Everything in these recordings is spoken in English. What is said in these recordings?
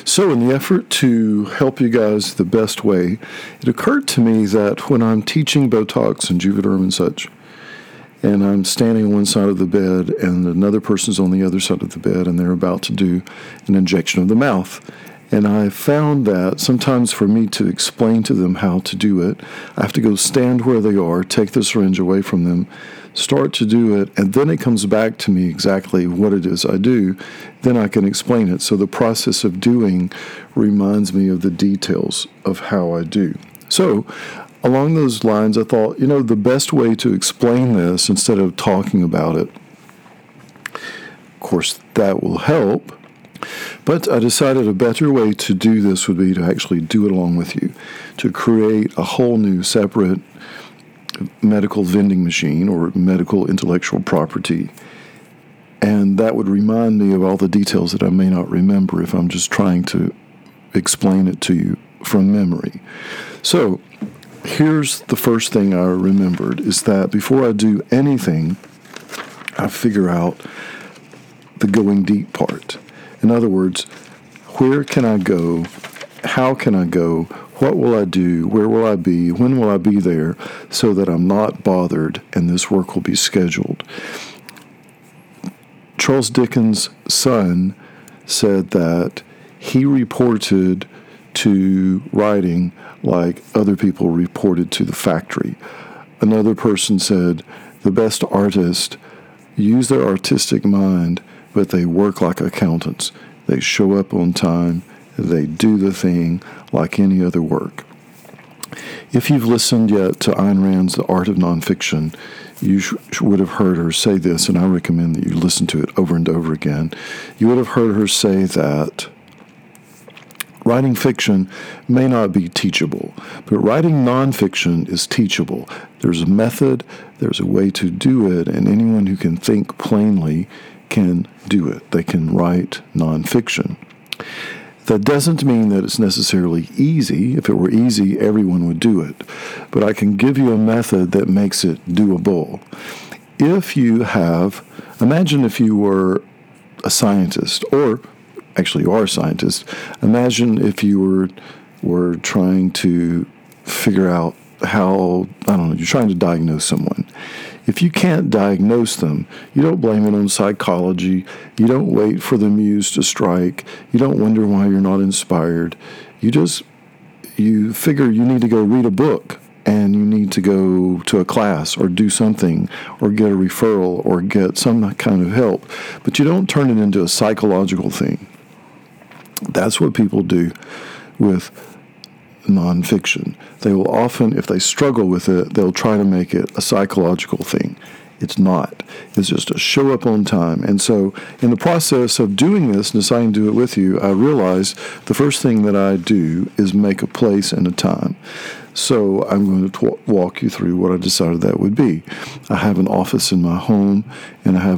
So in the effort to help you guys the best way, it occurred to me that when I'm teaching Botox and Juvederm and such, and I'm standing on one side of the bed and another person's on the other side of the bed and they're about to do an injection of the mouth. And I found that sometimes for me to explain to them how to do it, I have to go stand where they are, take the syringe away from them, start to do it, and then it comes back to me exactly what it is I do. Then I can explain it. So the process of doing reminds me of the details of how I do. So along those lines, I thought, the best way to explain this instead of talking about it, of course, that will help. But I decided a better way to do this would be to actually do it along with you, to create a whole new separate medical vending machine or medical intellectual property. And that would remind me of all the details that I may not remember if I'm just trying to explain it to you from memory. So here's the first thing I remembered, is that before I do anything, I figure out the going deep part. In other words, where can I go? How can I go? What will I do? Where will I be? When will I be there? So that I'm not bothered and this work will be scheduled. Charles Dickens' son said that he reported to writing like other people reported to the factory. Another person said, the best artists use their artistic mind, but they work like accountants. They show up on time. They do the thing like any other work. If you've listened yet to Ayn Rand's The Art of Nonfiction, you would have heard her say this, and I recommend that you listen to it over and over again. You would have heard her say that writing fiction may not be teachable, but writing nonfiction is teachable. There's a method, there's a way to do it, and anyone who can think plainly can do it. They can write nonfiction. That doesn't mean that it's necessarily easy. If it were easy, everyone would do it. But I can give you a method that makes it doable. Imagine if you were a scientist, or actually you are a scientist. Imagine if you were trying to figure out you're trying to diagnose someone. If you can't diagnose them, you don't blame it on psychology. You don't wait for the muse to strike. You don't wonder why you're not inspired. You figure you need to go read a book, and you need to go to a class or do something or get a referral or get some kind of help. But you don't turn it into a psychological thing. That's what people do with nonfiction. They will often, if they struggle with it, they'll try to make it a psychological thing. It's not. It's just a show up on time. And so in the process of doing this and deciding to do it with you, I realized the first thing that I do is make a place and a time. So I'm going to walk you through what I decided that would be. I have an office in my home, and I have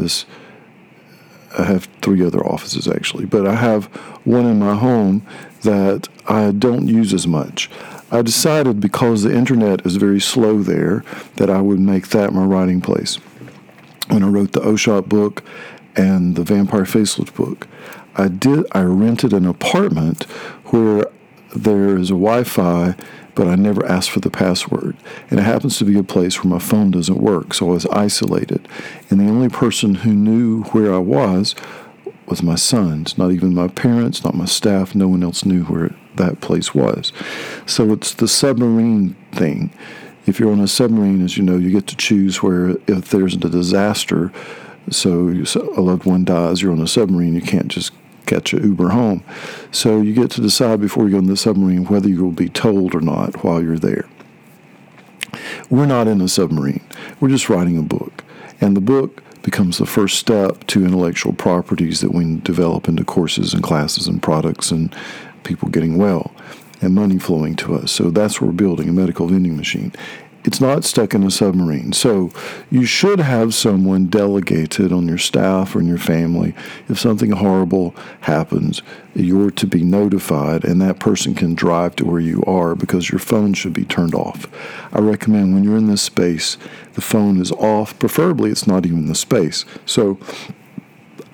three other offices actually, but I have one in my home that I don't use as much. I decided, because the internet is very slow there, that I would make that my writing place. When I wrote the Oshop book and the Vampire Facelift book, I rented an apartment where there is a Wi-Fi, but I never asked for the password. And it happens to be a place where my phone doesn't work, so I was isolated. And the only person who knew where I was my sons, not even my parents, not my staff. No one else knew where that place was. So it's the submarine thing. If you're on a submarine, as you know, you get to choose where, if there's a disaster, so a loved one dies, you're on a submarine, you can't just catch an Uber home. So you get to decide before you go in the submarine whether you will be told or not while you're there. We're not in a submarine. We're just writing a book. And the book becomes the first step to intellectual properties that we develop into courses and classes and products and people getting well and money flowing to us. So that's what we're building, a medical vending machine. It's not stuck in a submarine. So you should have someone delegated on your staff or in your family. If something horrible happens, you're to be notified, and that person can drive to where you are, because your phone should be turned off. I recommend when you're in this space, the phone is off. Preferably it's not even the space. So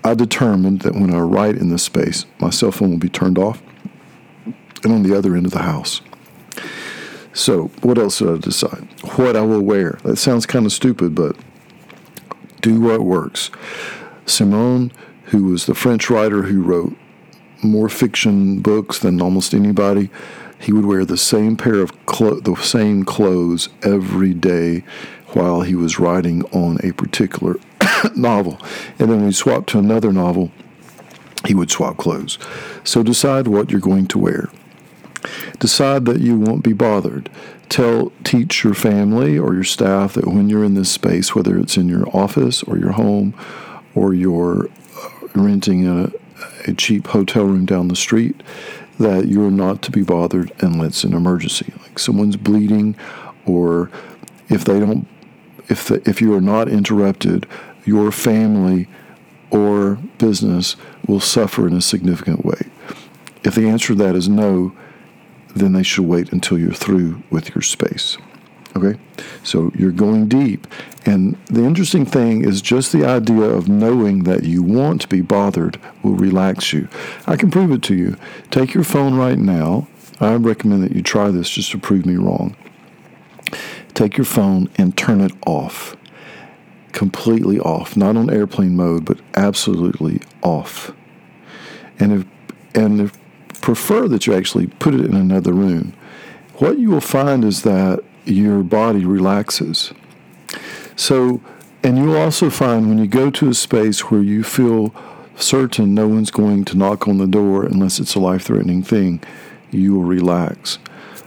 I determined that when I write in this space, my cell phone will be turned off and on the other end of the house. So what else did I decide? What I will wear. That sounds kind of stupid, but do what works. Simone, who was the French writer who wrote more fiction books than almost anybody, he would wear the same pair of the same clothes every day while he was writing on a particular novel. And then when he swapped to another novel, he would swap clothes. So decide what you're going to wear. Decide that you won't be bothered. Teach your family or your staff that when you're in this space, whether it's in your office or your home or you're renting a cheap hotel room down the street, that you're not to be bothered unless it's an emergency, like someone's bleeding, or if you are not interrupted, your family or business will suffer in a significant way. If the answer to that is no, then they should wait until you're through with your space. Okay? So you're going deep. And the interesting thing is just the idea of knowing that you want to be bothered will relax you. I can prove it to you. Take your phone right now. I recommend that you try this just to prove me wrong. Take your phone and turn it off. Completely off. Not on airplane mode, but absolutely off. And if prefer that you actually put it in another room. What you will find is that your body relaxes. So, and you'll also find when you go to a space where you feel certain no one's going to knock on the door unless it's a life-threatening thing, you will relax.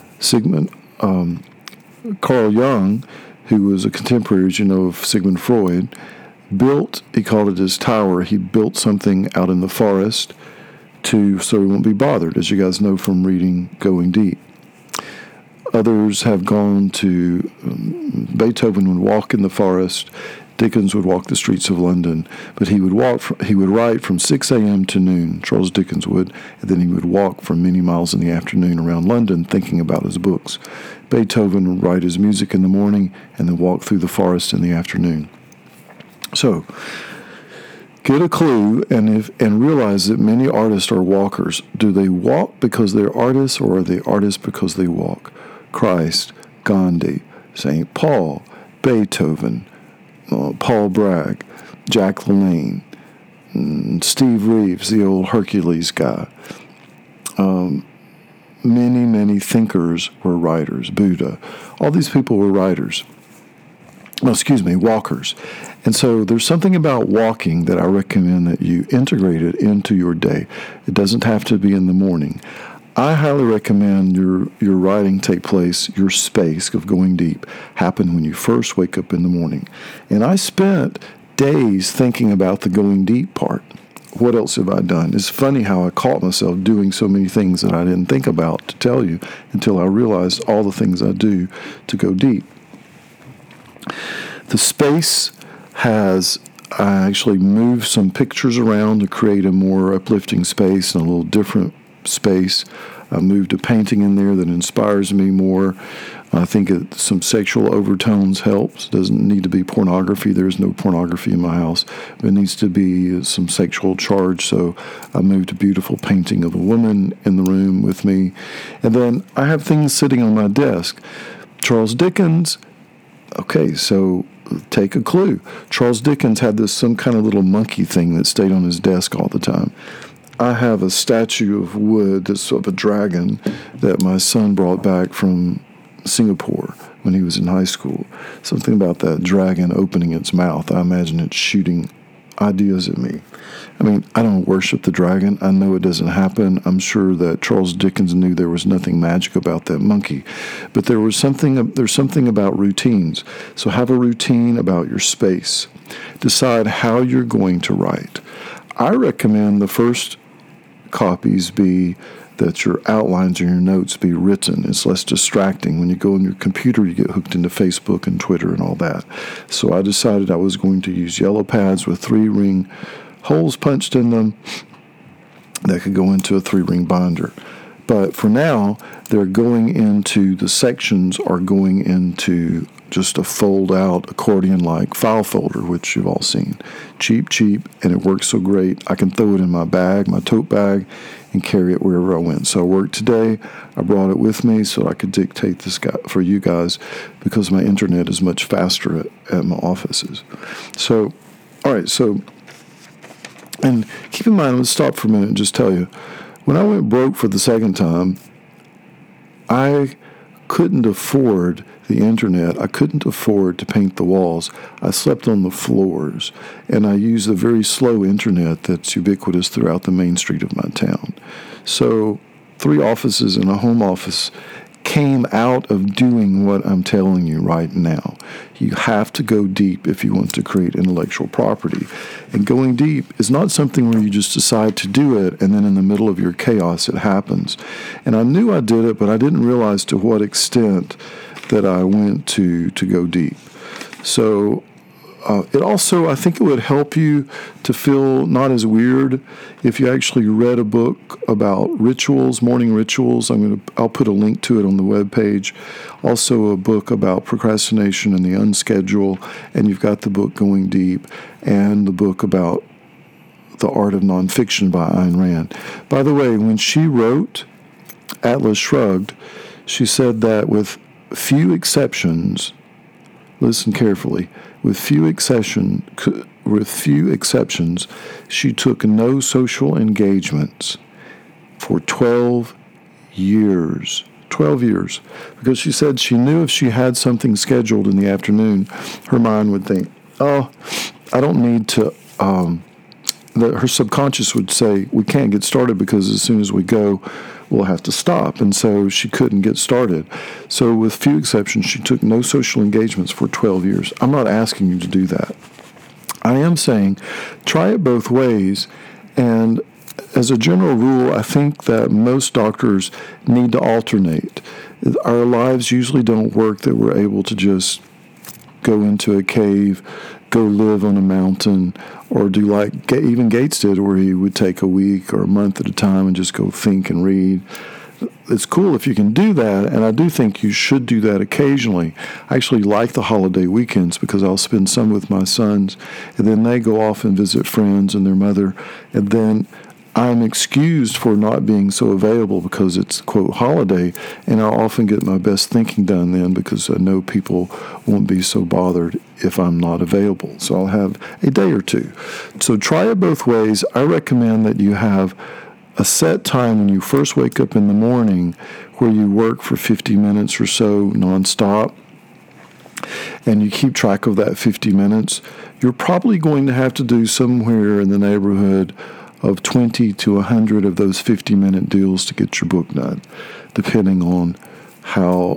Carl Jung, who was a contemporary, as you know, of Sigmund Freud, he called it his tower. He built something out in the forest so he won't be bothered, as you guys know from reading Going Deep. Others have gone to Beethoven would walk in the forest. Dickens would walk the streets of London, but he would write from 6 a.m. to noon. Charles Dickens would, and then he would walk for many miles in the afternoon around London thinking about his books. Beethoven would write his music in the morning and then walk through the forest in the afternoon. So, get a clue and realize that many artists are walkers. Do they walk because they're artists, or are they artists because they walk? Christ, Gandhi, St. Paul, Beethoven, Paul Bragg, Jack LaLanne, Steve Reeves, the old Hercules guy. Many, many thinkers were writers. Buddha. All these people were writers. Walkers. And so there's something about walking that I recommend that you integrate it into your day. It doesn't have to be in the morning. I highly recommend your writing take place, your space of going deep, happen when you first wake up in the morning. And I spent days thinking about the going deep part. What else have I done? It's funny how I caught myself doing so many things that I didn't think about to tell you until I realized all the things I do to go deep. The space I actually moved some pictures around to create a more uplifting space and a little different space. I moved a painting in there that inspires me more. I think some sexual overtones helps. It doesn't need to be pornography. There's no pornography in my house. But it needs to be some sexual charge. So I moved a beautiful painting of a woman in the room with me. And then I have things sitting on my desk. Charles Dickens. Okay, so take a clue. Charles Dickens had some kind of little monkey thing that stayed on his desk all the time. I have a statue of wood that's of a dragon that my son brought back from Singapore when he was in high school. Something about that dragon opening its mouth. I imagine it shooting ideas at me. I mean, I don't worship the dragon. I know it doesn't happen. I'm sure that Charles Dickens knew there was nothing magic about that monkey. But there's something about routines. So have a routine about your space. Decide how you're going to write. I recommend the first copies be that your outlines or your notes be written. It's less distracting. When you go on your computer, you get hooked into Facebook and Twitter and all that. So I decided I was going to use yellow pads with 3-ring holes punched in them that could go into a 3-ring binder. But for now, they're going into, the sections are going into just a fold-out accordion-like file folder, which you've all seen. Cheap, and it works so great. I can throw it in my bag, my tote bag, and carry it wherever I went. So I worked today. I brought it with me so I could dictate this for you guys because my internet is much faster at my offices. So, all right, and keep in mind, let's stop for a minute and just tell you, when I went broke for the second time, I couldn't afford the internet. I couldn't afford to paint the walls. I slept on the floors, and I used the very slow internet that's ubiquitous throughout the main street of my town. So 3 offices and a home office came out of doing what I'm telling you right now. You have to go deep if you want to create intellectual property. And going deep is not something where you just decide to do it and then in the middle of your chaos it happens. And I knew I did it, but I didn't realize to what extent that I went to go deep. So it also, I think it would help you to feel not as weird if you actually read a book about rituals, morning rituals. I'll put a link to it on the webpage. Also a book about procrastination and the unschedule, and you've got the book Going Deep and the book about The Art of Nonfiction by Ayn Rand. By the way, when she wrote Atlas Shrugged, she said that with few exceptions, listen carefully, with few exceptions, she took no social engagements for 12 years. 12 years. Because she said she knew if she had something scheduled in the afternoon, her mind would think, oh, I don't need to, her subconscious would say, we can't get started because as soon as we go, we'll have to stop. And so she couldn't get started. So with few exceptions, she took no social engagements for 12 years. I'm not asking you to do that. I am saying try it both ways. And as a general rule, I think that most doctors need to alternate. Our lives usually don't work that we're able to just go into a cave, go live on a mountain, or do like even Gates did, where he would take a week or a month at a time and just go think and read. It's cool if you can do that, and I do think you should do that occasionally. I actually like the holiday weekends because I'll spend some with my sons, and then they go off and visit friends and their mother, and then I'm excused for not being so available because it's, quote, holiday, and I often get my best thinking done then because I know people won't be so bothered if I'm not available. So I'll have a day or two. So try it both ways. I recommend that you have a set time when you first wake up in the morning where you work for 50 minutes or so nonstop, and you keep track of that 50 minutes. You're probably going to have to do somewhere in the neighborhood of 20 to 100 of those 50-minute deals to get your book done, depending on how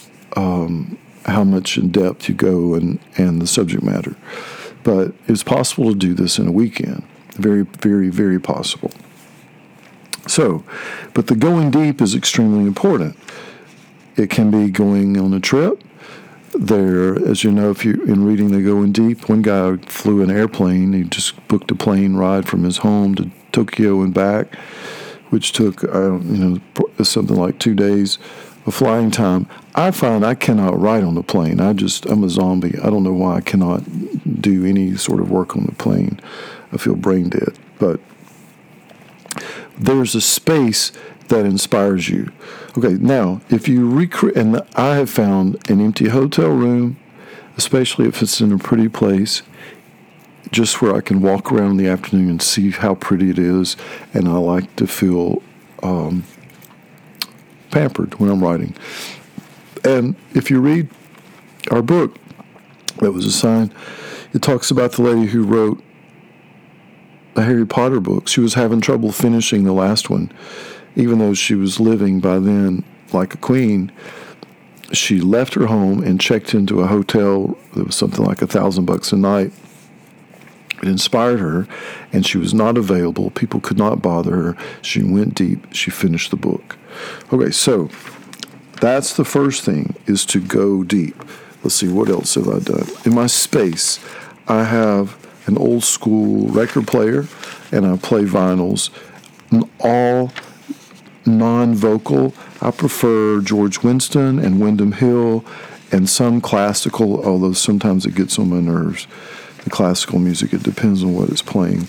much in depth you go and the subject matter. But it's possible to do this in a weekend. Very, very, very possible. So, but the going deep is extremely important. It can be going on a trip. There, as you know, if you're in reading The Going Deep, one guy flew an airplane. He just booked a plane ride from his home to Tokyo and back, which took, something like 2 days of flying time. I find I cannot ride on the plane. I'm a zombie. I don't know why I cannot do any sort of work on the plane. I feel brain dead. But there's a space that inspires you. Okay, now, if you recreate, and I have found an empty hotel room, especially if it's in a pretty place, just where I can walk around in the afternoon and see how pretty it is, and I like to feel pampered when I'm writing. And if you read our book that was assigned, it talks about the lady who wrote the Harry Potter book. She was having trouble finishing the last one. Even though she was living by then like a queen, she left her home and checked into a hotel that was something like $1,000 a night. It inspired her, and she was not available. People could not bother her. She went deep. She finished the book. Okay, so that's the first thing, is to go deep. Let's see, what else have I done? In my space, I have an old school record player, and I play vinyls. All non-vocal, I prefer George Winston and Windham Hill and some classical, although sometimes it gets on my nerves. The classical music, it depends on what it's playing.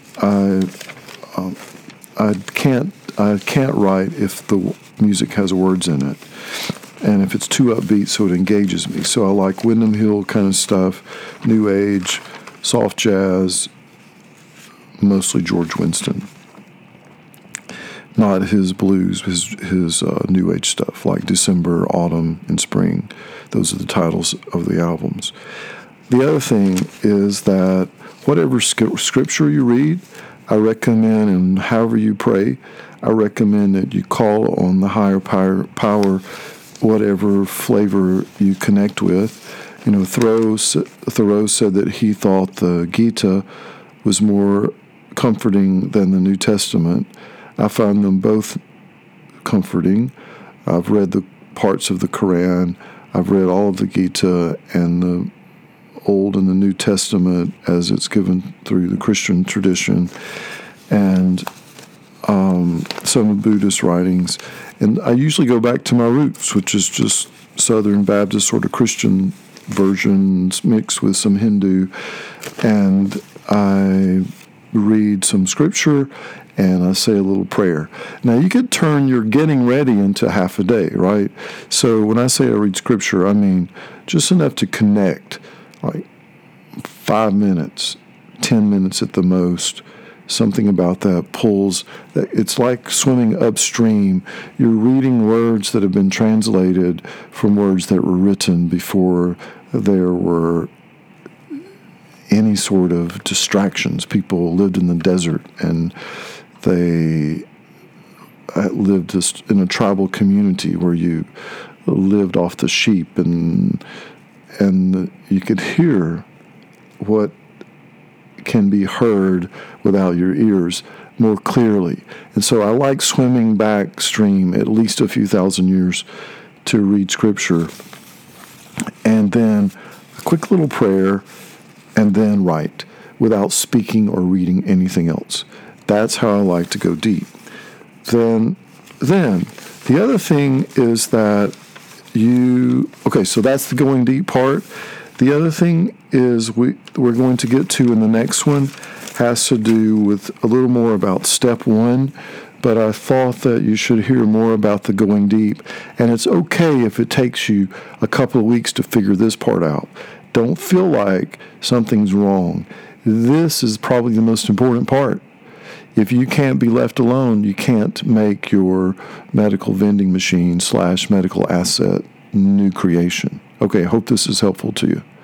I can't write if the music has words in it, and if it's too upbeat, so it engages me. So I like Windham Hill kind of stuff, New Age, soft jazz, mostly George Winston. Not his blues, his New Age stuff, like December, Autumn, and Spring. Those are the titles of the albums. The other thing is that whatever scripture you read, I recommend, and however you pray, I recommend that you call on the higher power, whatever flavor you connect with. You know, Thoreau said that he thought the Gita was more comforting than the New Testament. I find them both comforting. I've read the parts of the Quran. I've read all of the Gita and the Old and the New Testament as it's given through the Christian tradition, and some of the Buddhist writings. And I usually go back to my roots, which is just Southern Baptist sort of Christian versions mixed with some Hindu. And I read some scripture and I say a little prayer. Now, you could turn your getting ready into half a day, right? So when I say I read scripture, I mean just enough to connect, like 5 minutes, 10 minutes at the most. Something about that pulls. It's like swimming upstream. You're reading words that have been translated from words that were written before there were any sort of distractions. People lived in the desert, and they lived just in a tribal community where you lived off the sheep, and you could hear what can be heard without your ears more clearly. And so I like swimming back stream at least a few thousand years to read scripture, and then a quick little prayer, and then write without speaking or reading anything else. That's how I like to go deep. Then the other thing is that so that's the going deep part. The other thing is we're going to get to in the next one has to do with a little more about step one, but I thought that you should hear more about the going deep. And it's okay if it takes you a couple of weeks to figure this part out. Don't feel like something's wrong. This is probably the most important part. If you can't be left alone, you can't make your medical vending machine / medical asset new creation. Okay, I hope this is helpful to you.